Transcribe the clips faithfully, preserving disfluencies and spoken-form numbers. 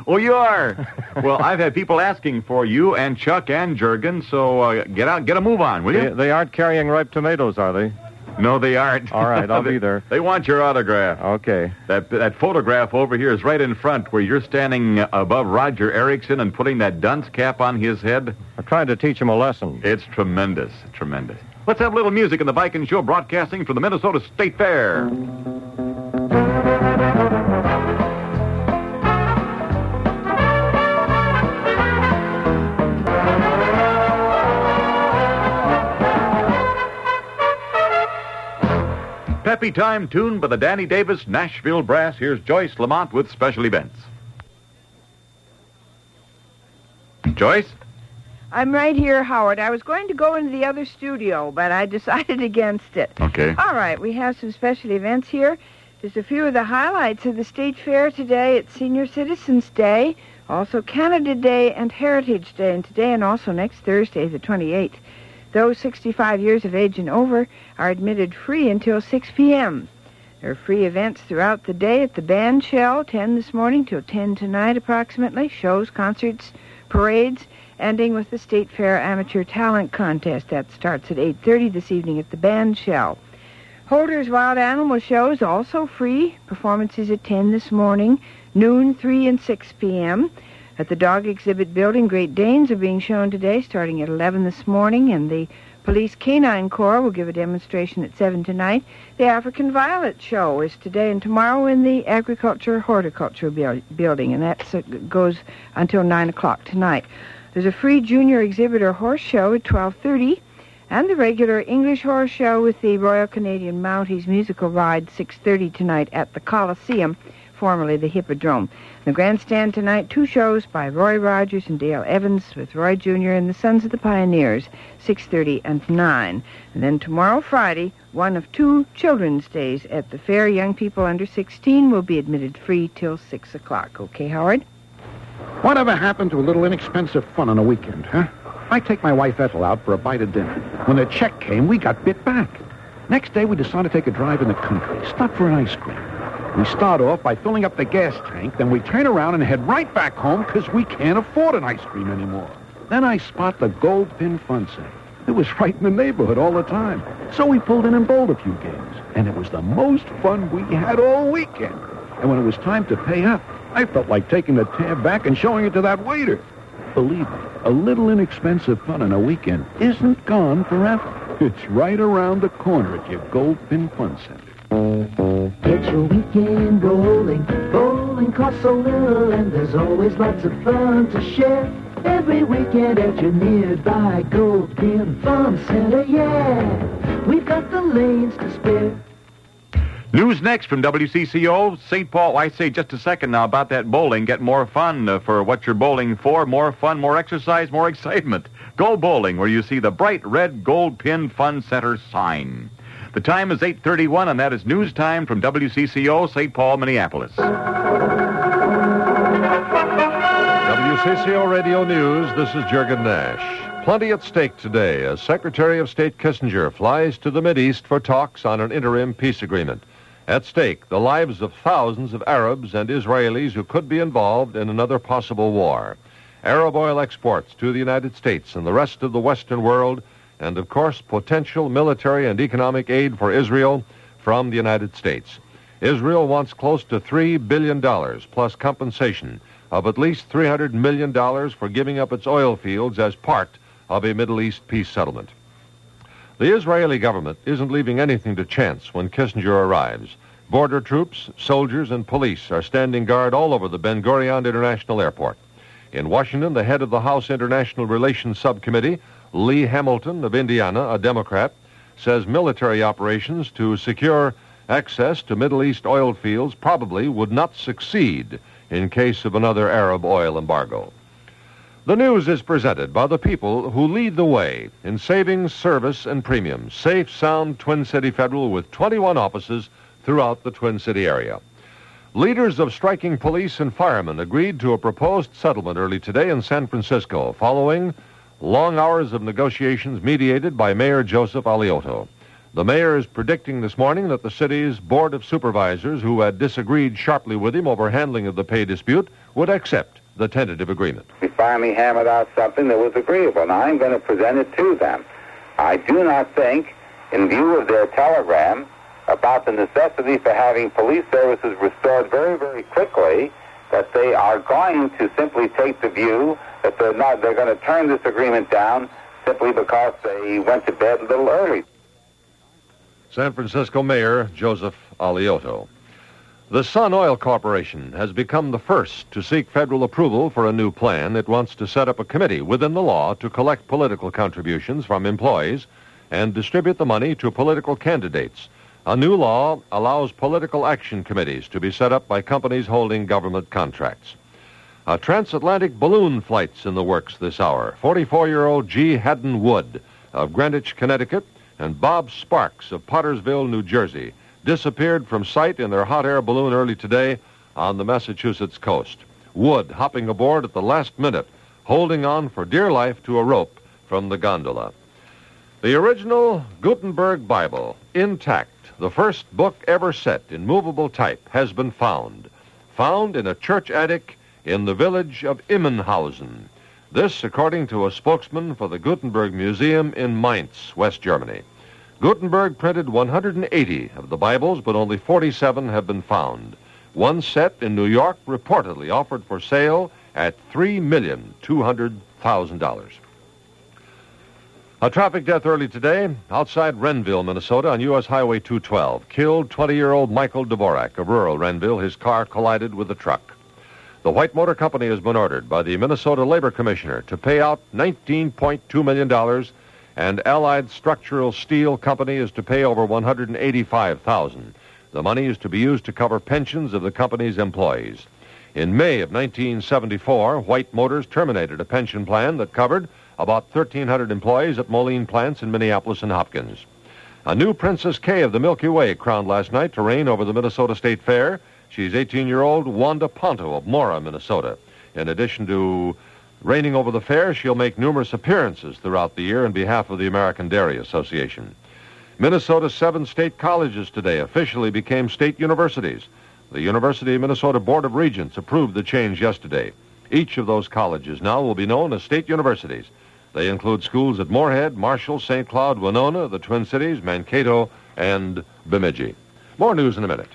Oh, you are? Well, I've had people asking for you and Chuck and Jurgen, so uh, get out, get a move on, will you? They, they aren't carrying ripe tomatoes, are they? No, they aren't. All right, I'll they, be there. They want your autograph. Okay. That that photograph over here is right in front where you're standing above Roger Erickson and putting that dunce cap on his head. I'm trying to teach him a lesson. It's tremendous, tremendous. Let's have a little music in the Viking Show, broadcasting from the Minnesota State Fair. Peppy time tuned by the Danny Davis Nashville Brass. Here's Joyce Lamont with special events. Joyce? I'm right here, Howard. I was going to go into the other studio, but I decided against it. Okay. All right, we have some special events here. Just a few of the highlights of the State Fair today. It's Senior Citizens Day, also Canada Day and Heritage Day, and today and also next Thursday, the twenty-eighth. Those sixty-five years of age and over are admitted free until six p.m. There are free events throughout the day at the Band Shell, ten this morning till ten tonight approximately. Shows, concerts, parades, ending with the State Fair Amateur Talent Contest. That starts at eight thirty this evening at the Band Shell. Holder's Wild Animal Shows, also free. Performances at ten this morning, noon, three, and six p.m. At the Dog Exhibit Building, Great Danes are being shown today, starting at eleven this morning, and the Police Canine Corps will give a demonstration at seven tonight. The African Violet Show is today and tomorrow in the Agriculture Horticulture bu- Building, and that uh, goes until nine o'clock tonight. There's a free Junior Exhibitor Horse Show at twelve thirty, and the regular English Horse Show with the Royal Canadian Mounties Musical Ride, six thirty tonight at the Coliseum, formerly the Hippodrome. The grandstand tonight, two shows by Roy Rogers and Dale Evans with Roy Junior and the Sons of the Pioneers, six thirty and nine. And then tomorrow, Friday, one of two Children's Days at the fair. Young people under sixteen will be admitted free till six o'clock. Okay, Howard? Whatever happened to a little inexpensive fun on a weekend, huh? I take my wife Ethel out for a bite of dinner. When the check came, we got bit back. Next day, we decided to take a drive in the country, stop for an ice cream. We start off by filling up the gas tank, then we turn around and head right back home because we can't afford an ice cream anymore. Then I spot the Gold Pin Fun Center. It was right in the neighborhood all the time. So we pulled in and bowled a few games. And it was the most fun we had all weekend. And when it was time to pay up, I felt like taking the tab back and showing it to that waiter. Believe me, a little inexpensive fun on a weekend isn't gone forever. It's right around the corner at your Gold Pin Fun Center. Get your weekend bowling. Bowling costs so little, and there's always lots of fun to share. Every weekend at your nearby Gold Pin Fun Center, yeah. We've got the lanes to spare. News next from W C C O, Saint Paul. I say just a second now about that bowling. Get more fun uh, for what you're bowling for. More fun, more exercise, more excitement. Go bowling where you see the bright red Gold Pin Fun Center sign. The time is eight thirty-one, and that is news time from W C C O, Saint Paul, Minneapolis. W C C O Radio News, this is Jurgen Nash. Plenty at stake today as Secretary of State Kissinger flies to the Mideast for talks on an interim peace agreement. At stake, the lives of thousands of Arabs and Israelis who could be involved in another possible war. Arab oil exports to the United States and the rest of the Western world, and, of course, potential military and economic aid for Israel from the United States. Israel wants close to three billion dollars plus compensation of at least three hundred million dollars for giving up its oil fields as part of a Middle East peace settlement. The Israeli government isn't leaving anything to chance when Kissinger arrives. Border troops, soldiers, and police are standing guard all over the Ben Gurion International Airport. In Washington, the head of the House International Relations Subcommittee, Lee Hamilton of Indiana, a Democrat, says military operations to secure access to Middle East oil fields probably would not succeed in case of another Arab oil embargo. The news is presented by the people who lead the way in savings, service, and premiums. Safe, sound Twin City Federal with twenty-one offices throughout the Twin City area. Leaders of striking police and firemen agreed to a proposed settlement early today in San Francisco following long hours of negotiations mediated by Mayor Joseph Alioto. The mayor is predicting this morning that the city's Board of Supervisors, who had disagreed sharply with him over handling of the pay dispute, would accept the tentative agreement. We finally hammered out something that was agreeable. Now I'm going to present it to them. I do not think, in view of their telegram about the necessity for having police services restored very, very quickly, that they are going to simply take the view that they're not, they're going to turn this agreement down simply because they went to bed a little early. San Francisco Mayor Joseph Alioto. The Sun Oil Corporation has become the first to seek federal approval for a new plan. It wants to set up a committee within the law to collect political contributions from employees and distribute the money to political candidates. A new law allows political action committees to be set up by companies holding government contracts. A transatlantic balloon flight's in the works this hour. forty-four-year-old G. Haddon Wood of Greenwich, Connecticut, and Bob Sparks of Pottersville, New Jersey, disappeared from sight in their hot air balloon early today on the Massachusetts coast. Wood hopping aboard at the last minute, holding on for dear life to a rope from the gondola. The original Gutenberg Bible, intact, the first book ever set in movable type, has been found. Found in a church attic in the village of Immenhausen. This, according to a spokesman for the Gutenberg Museum in Mainz, West Germany. Gutenberg printed one hundred eighty of the Bibles, but only forty-seven have been found. One set in New York reportedly offered for sale at three million two hundred thousand dollars. A traffic death early today outside Renville, Minnesota on U S Highway two twelve. Killed twenty-year-old Michael Dvorak of rural Renville. His car collided with a truck. The White Motor Company has been ordered by the Minnesota Labor Commissioner to pay out nineteen point two million dollars, and Allied Structural Steel Company is to pay over one hundred eighty-five thousand dollars. The money is to be used to cover pensions of the company's employees. In May of nineteen seventy-four, White Motors terminated a pension plan that covered about thirteen hundred employees at Moline plants in Minneapolis and Hopkins. A new Princess K of the Milky Way crowned last night to reign over the Minnesota State Fair. She's eighteen-year-old Wanda Ponto of Mora, Minnesota. In addition to reigning over the fair, she'll make numerous appearances throughout the year on behalf of the American Dairy Association. Minnesota's seven state colleges today officially became state universities. The University of Minnesota Board of Regents approved the change yesterday. Each of those colleges now will be known as state universities. They include schools at Moorhead, Marshall, Saint Cloud, Winona, the Twin Cities, Mankato, and Bemidji. More news in a minute.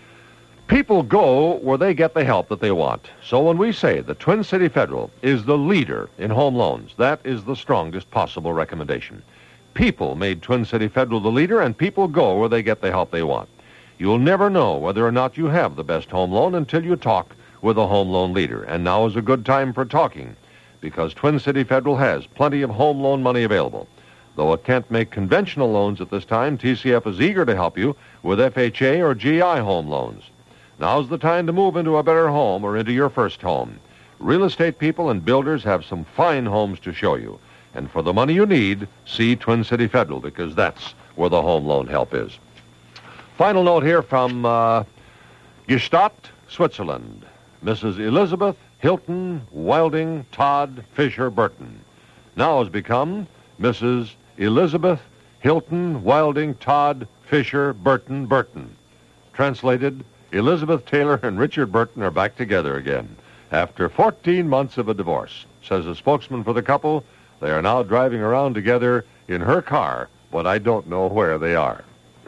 People go where they get the help that they want. So when we say the Twin City Federal is the leader in home loans, that is the strongest possible recommendation. People made Twin City Federal the leader, and people go where they get the help they want. You'll never know whether or not you have the best home loan until you talk with a home loan leader. And now is a good time for talking, because Twin City Federal has plenty of home loan money available. Though it can't make conventional loans at this time, T C F is eager to help you with F H A or G I home loans. Now's the time to move into a better home or into your first home. Real estate people and builders have some fine homes to show you. And for the money you need, see Twin City Federal, because that's where the home loan help is. Final note here from uh, Gstaad, Switzerland. Missus Elizabeth Hilton Wilding Todd Fisher Burton now has become Missus Elizabeth Hilton Wilding Todd Fisher Burton Burton. Translated, Elizabeth Taylor and Richard Burton are back together again after fourteen months of a divorce. Says a spokesman for the couple, they are now driving around together in her car, but I don't know where they are.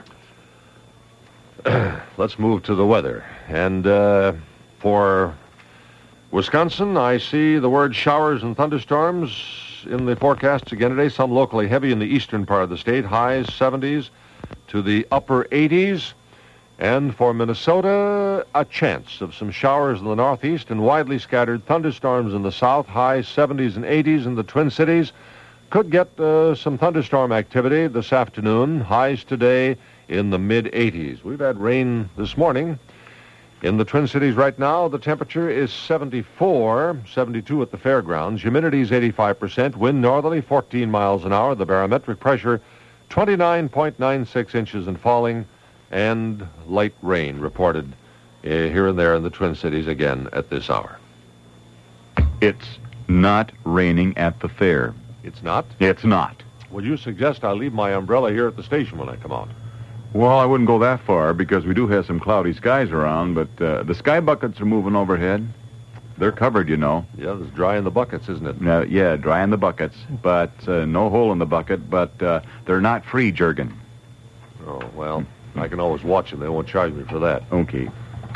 Let's move to the weather. And uh, for Wisconsin, I see the word showers and thunderstorms in the forecasts again today, some locally heavy in the eastern part of the state, highs seventies to the upper eighties. And for Minnesota, a chance of some showers in the northeast and widely scattered thunderstorms in the south, highs seventies and eighties in the Twin Cities. Could get uh, some thunderstorm activity this afternoon, highs today in the mid-eighties. We've had rain this morning. In the Twin Cities right now, the temperature is seventy-four, seventy-two at the fairgrounds. Humidity is eighty-five percent. Wind northerly, fourteen miles an hour. The barometric pressure, twenty-nine point nine six inches and falling. And light rain reported uh, here and there in the Twin Cities again at this hour. It's not raining at the fair. It's not? It's not. Would you suggest I leave my umbrella here at the station when I come out? Well, I wouldn't go that far because we do have some cloudy skies around, but uh, the sky buckets are moving overhead. They're covered, you know. Yeah, it's dry in the buckets, isn't it? Uh, yeah, dry in the buckets, but uh, no hole in the bucket, but uh, they're not free, Jurgen. Oh, well, I can always watch them. They won't charge me for that. Okay.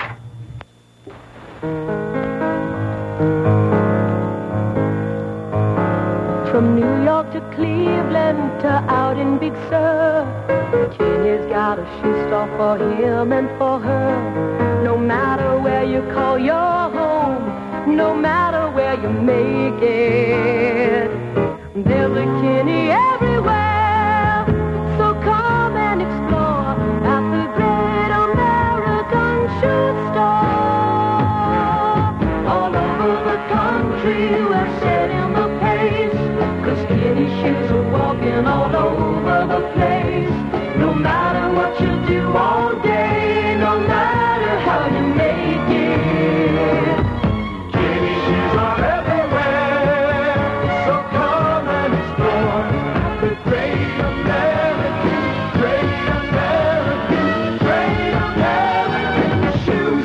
From New York to Cleveland to out in Big Sur, Kenny's got a shoe store for him and for her. No matter where you call your home, no matter where you make it, there's a Kenny everywhere. So come and explore at the great American shoe store. All over the country we're setting the pace, 'cause Kenny shoes are walking all over the place. No matter what you do all day, no matter how you make it, Kenny shoes are everywhere. So come and explore the great American, great American, great American shoe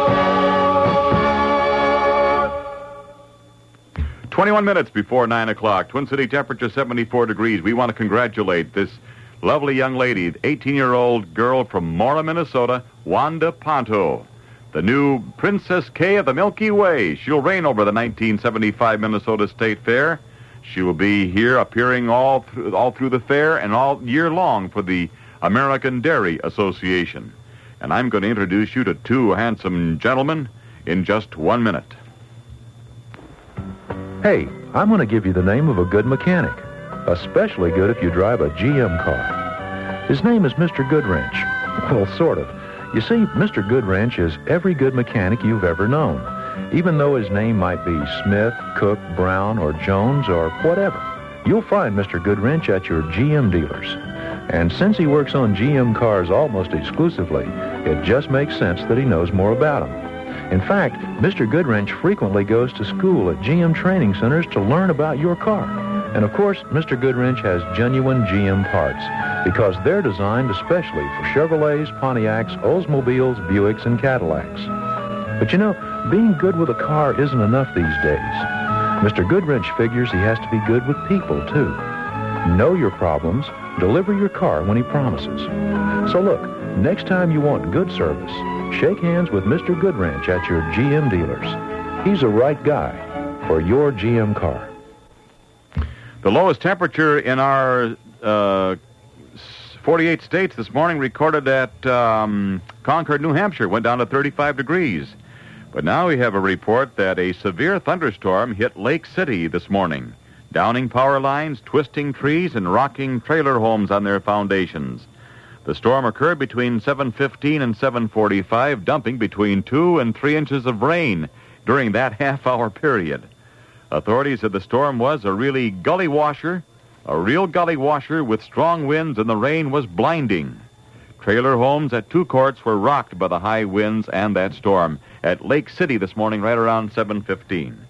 store. twenty-one minutes before nine o'clock. Twin City temperature seventy-four degrees. We want to congratulate this lovely young lady, eighteen-year-old girl from Mora, Minnesota, Wanda Ponto, the new Princess K of the Milky Way. She'll reign over the nineteen seventy-five Minnesota State Fair. She will be here appearing all through, all through the fair and all year long for the American Dairy Association. And I'm going to introduce you to two handsome gentlemen in just one minute. Hey, I'm going to give you the name of a good mechanic. Especially good if you drive a G M car. His name is Mister Goodwrench. Well, sort of. You see, Mister Goodwrench is every good mechanic you've ever known, even though his name might be Smith, Cook, Brown, or Jones, or whatever. You'll find Mister Goodwrench at your G M dealers. And since he works on G M cars almost exclusively, it just makes sense that he knows more about them. In fact, Mister Goodwrench frequently goes to school at G M training centers to learn about your car. And of course, Mister Goodwrench has genuine G M parts because they're designed especially for Chevrolets, Pontiacs, Oldsmobiles, Buicks, and Cadillacs. But you know, being good with a car isn't enough these days. Mister Goodwrench figures he has to be good with people, too. Know your problems, deliver your car when he promises. So look, next time you want good service, shake hands with Mister Goodwrench at your G M dealers. He's a right guy for your G M car. The lowest temperature in our uh, forty-eight states this morning recorded at um, Concord, New Hampshire, went down to thirty-five degrees. But now we have a report that a severe thunderstorm hit Lake City this morning, downing power lines, twisting trees, and rocking trailer homes on their foundations. The storm occurred between seven fifteen and seven forty-five, dumping between two and three inches of rain during that half-hour period. Authorities said the storm was a really gully washer, a real gully washer with strong winds, and the rain was blinding. Trailer homes at two courts were rocked by the high winds and that storm at Lake City this morning right around seven fifteen.